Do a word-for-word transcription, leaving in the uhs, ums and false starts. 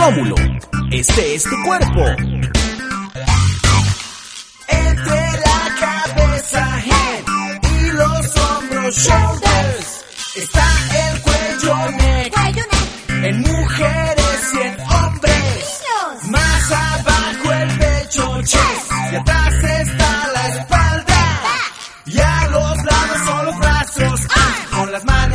Rómulo, este es tu cuerpo. Entre la cabeza, head, y los hombros, shoulders, está el cuello, neck, en mujeres y en hombres. Más abajo el pecho, chest, y atrás está la espalda. Y a los lados son los brazos, ah, con las manos